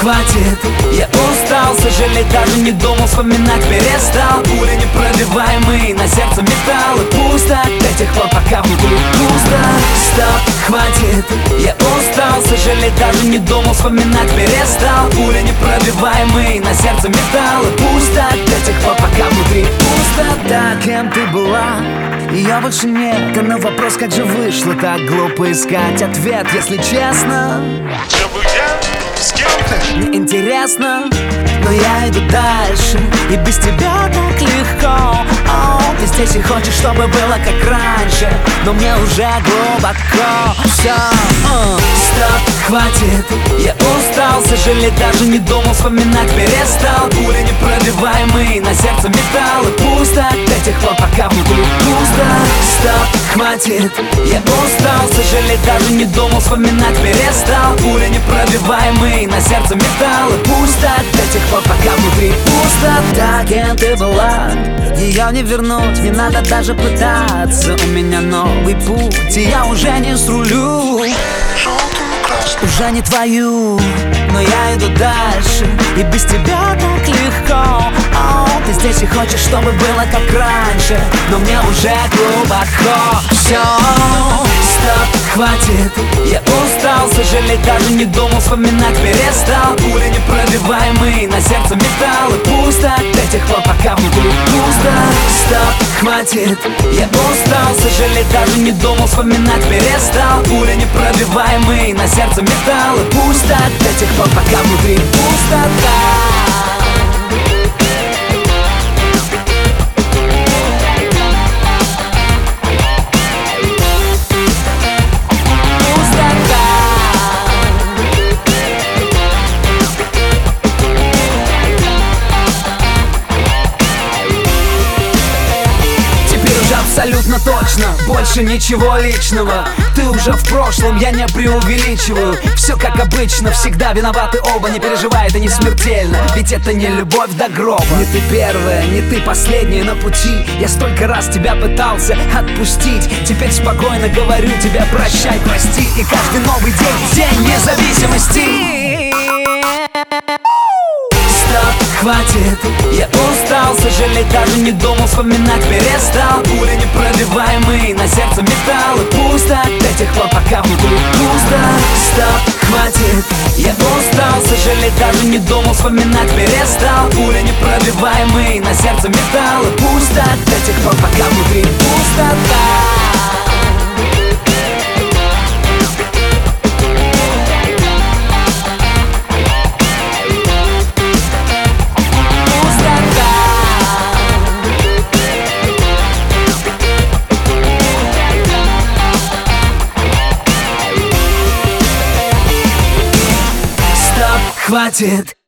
хватит, я устал сожалеть, даже не думал, вспоминать перестал. Пули непробиваемый, на сердце металл. И пусто до тех пор, пока внутри пусто. Стоп, хватит, я устал сожалеть, даже не думал, вспоминать перестал. Пули непробиваемый, на сердце металл. И пусто до тех пор, пока внутри пусто. Так, кем ты была? Ее больше нет, а на вопрос, как же вышло, так глупо искать ответ, если честно. Где бы я, с кем ты? Мне интересно, но я иду дальше, и без тебя так легко. Ты здесь и хочешь, чтобы было как раньше, но мне уже глубоко все. Стоп, хватит, я устал сожалеть, даже не думал, вспоминать перестал. Пули непробиваемый, на сердце металл. И пусто до тех пор, пока внутри пусто. Стоп, хватит, я устал сожалеть, даже не думал, вспоминать перестал. Пули непробиваемый, на сердце металл. И пусто до тех пор, пока внутри пусто. Так, кем ты была, ее не вернуть, не надо даже пытаться. У меня новый путь, и я уже не срулю, уже не твою, но я иду дальше, и без тебя так легко. Ты здесь и хочешь, чтобы было как раньше, но мне уже глубоко все. Стоп, хватит, я устал сожалеть, даже не думал, вспоминать перестал. Пули непробиваемый, на сердце металл. И пусто до тех пор, пока внутри пусто. Стоп, хватит, я устал сожалеть, даже не думал, вспоминать перестал. Пули непробиваемый, на сердце металл. И пусто до тех пор, пока внутри пустота. Абсолютно точно, больше ничего личного. Ты уже в прошлом, я не преувеличиваю. Все как обычно, всегда виноваты оба. Не переживай, это не смертельно, ведь это не любовь до гроба. Не ты первая, не ты последняя на пути. Я столько раз тебя пытался отпустить. Теперь спокойно говорю тебе прощай, прости. И каждый новый день, день независимости. Хватит, я устал сожалеть, даже не думал, вспоминать перестал. Пули непробиваемый, на сердце металл. И пусто до тех пор, пока внутри пусто. Стоп, хватит, я устал сожалеть, даже не думал, вспоминать перестал. Пули непробиваемый, на сердце металл. И пусто до тех пор, пока внутри пустота. Хватит,